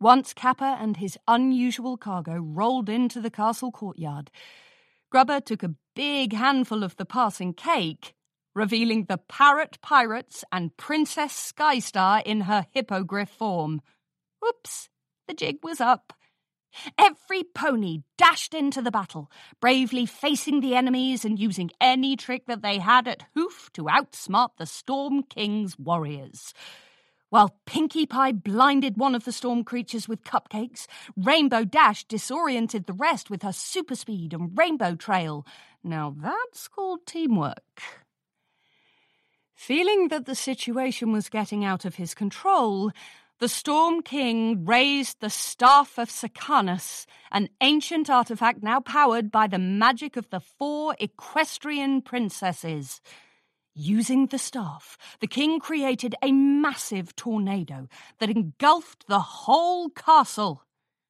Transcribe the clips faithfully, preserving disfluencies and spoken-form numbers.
Once Kappa and his unusual cargo rolled into the castle courtyard, Grubber took a big handful of the passing cake, revealing the parrot pirates and Princess Skystar in her hippogriff form. Whoops, the jig was up. Every pony dashed into the battle, bravely facing the enemies and using any trick that they had at hoof to outsmart the Storm King's warriors. While Pinkie Pie blinded one of the storm creatures with cupcakes, Rainbow Dash disoriented the rest with her super speed and rainbow trail. Now that's called teamwork. Feeling that the situation was getting out of his control, the Storm King raised the Staff of Sacanus, an ancient artifact now powered by the magic of the four equestrian princesses. Using the staff, the king created a massive tornado that engulfed the whole castle.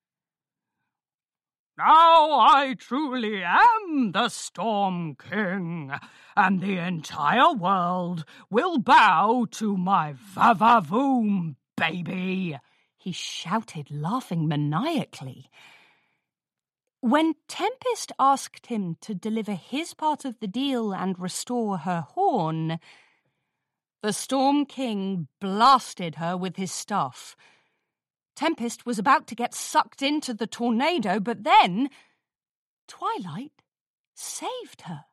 Now I truly am the Storm King, and the entire world will bow to my va-va-voom, baby, he shouted, laughing maniacally. When Tempest asked him to deliver his part of the deal and restore her horn, the Storm King blasted her with his staff. Tempest was about to get sucked into the tornado, but then Twilight saved her.